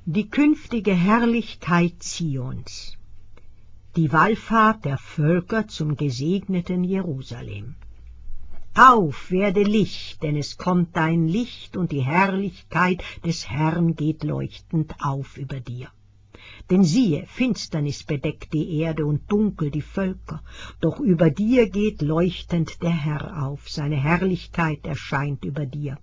Die künftige Herrlichkeit Zions, die Wallfahrt der Völker zum gesegneten Jerusalem. Auf, werde Licht, denn es kommt dein Licht, und die Herrlichkeit des Herrn geht leuchtend auf über dir. Denn siehe, Finsternis bedeckt die Erde und dunkel die Völker, doch über dir geht leuchtend der Herr auf, seine Herrlichkeit erscheint über dir.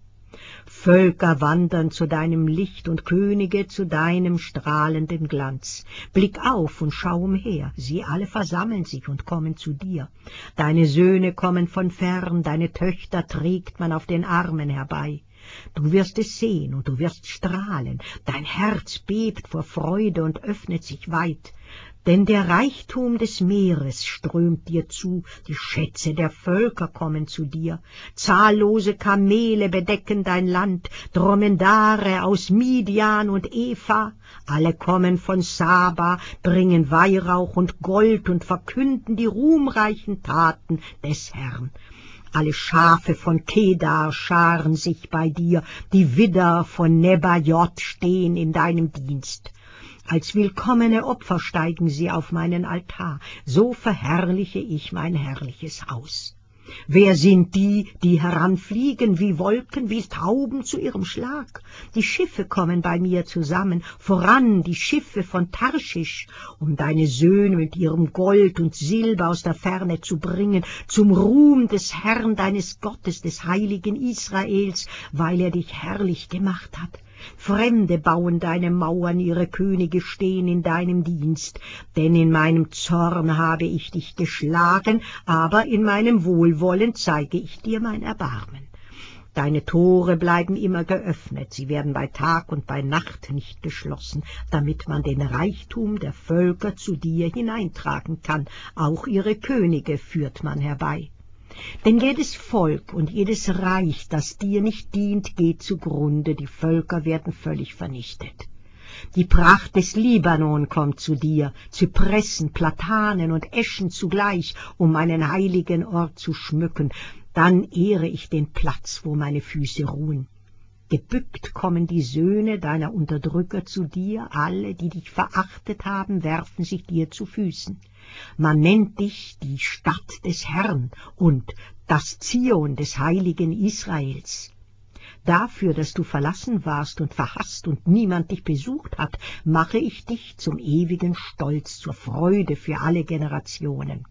Völker wandern zu deinem Licht und Könige zu deinem strahlenden Glanz. Blick auf und schau umher, sie alle versammeln sich und kommen zu dir. Deine Söhne kommen von fern, deine Töchter trägt man auf den Armen herbei. Du wirst es sehen und du wirst strahlen, dein Herz bebt vor Freude und öffnet sich weit. Denn der Reichtum des Meeres strömt dir zu, die Schätze der Völker kommen zu dir. Zahllose Kamele bedecken dein Land, Dromedare aus Midian und Epha. Alle kommen von Saba, bringen Weihrauch und Gold und verkünden die ruhmreichen Taten des Herrn. Alle Schafe von Kedar scharen sich bei dir, die Widder von Nebajot stehen in deinem Dienst. Als willkommene Opfer steigen sie auf meinen Altar, so verherrliche ich mein herrliches Haus. Wer sind die, die heranfliegen wie Wolken, wie Tauben zu ihrem Schlag? Die Schiffe kommen bei mir zusammen, voran die Schiffe von Tarschisch, um deine Söhne mit ihrem Gold und Silber aus der Ferne zu bringen, zum Ruhm des Herrn deines Gottes, des heiligen Israels, weil er dich herrlich gemacht hat. Fremde bauen deine Mauern, ihre Könige stehen in deinem Dienst, denn in meinem Zorn habe ich dich geschlagen, aber in meinem Wohlwollen zeige ich dir mein Erbarmen. Deine Tore bleiben immer geöffnet, sie werden bei Tag und bei Nacht nicht geschlossen, damit man den Reichtum der Völker zu dir hineintragen kann, auch ihre Könige führt man herbei. Denn jedes Volk und jedes Reich, das dir nicht dient, geht zugrunde, die Völker werden völlig vernichtet. Die Pracht des Libanon kommt zu dir, Zypressen, Platanen und Eschen zugleich, um meinen heiligen Ort zu schmücken. Dann ehre ich den Platz, wo meine Füße ruhen. Gebückt kommen die Söhne deiner Unterdrücker zu dir, alle, die dich verachtet haben, werfen sich dir zu Füßen. Man nennt dich die Stadt des Herrn und das Zion des heiligen Israels. Dafür, dass du verlassen warst und verhasst und niemand dich besucht hat, mache ich dich zum ewigen Stolz, zur Freude für alle Generationen.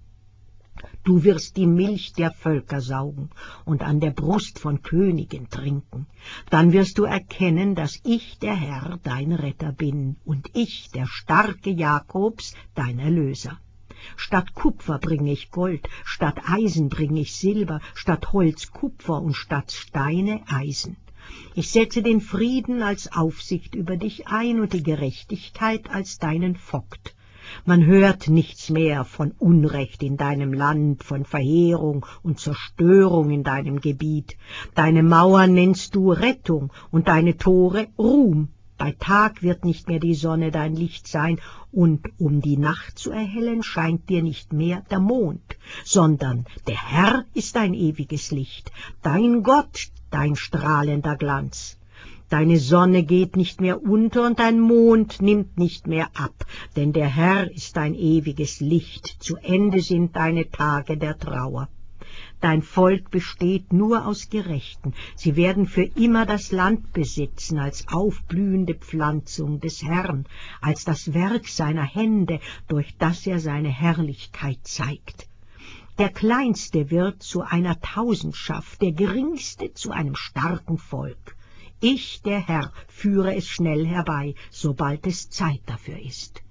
Du wirst die Milch der Völker saugen und an der Brust von Königen trinken. Dann wirst du erkennen, dass ich, der Herr, dein Retter bin, und ich, der starke Jakobs, dein Erlöser. Statt Kupfer bringe ich Gold, statt Eisen bringe ich Silber, statt Holz Kupfer und statt Steine Eisen. Ich setze den Frieden als Aufsicht über dich ein und die Gerechtigkeit als deinen Vogt. Man hört nichts mehr von Unrecht in deinem Land, von Verheerung und Zerstörung in deinem Gebiet. Deine Mauern nennst du Rettung und deine Tore Ruhm. Bei Tag wird nicht mehr die Sonne dein Licht sein, und um die Nacht zu erhellen, scheint dir nicht mehr der Mond, sondern der Herr ist dein ewiges Licht, dein Gott, dein strahlender Glanz. Deine Sonne geht nicht mehr unter und dein Mond nimmt nicht mehr ab, denn der Herr ist dein ewiges Licht, zu Ende sind deine Tage der Trauer. Dein Volk besteht nur aus Gerechten, sie werden für immer das Land besitzen, als aufblühende Pflanzung des Herrn, als das Werk seiner Hände, durch das er seine Herrlichkeit zeigt. Der Kleinste wird zu einer Tausendschaft, der Geringste zu einem starken Volk. Ich, der Herr, führe es schnell herbei, sobald es Zeit dafür ist.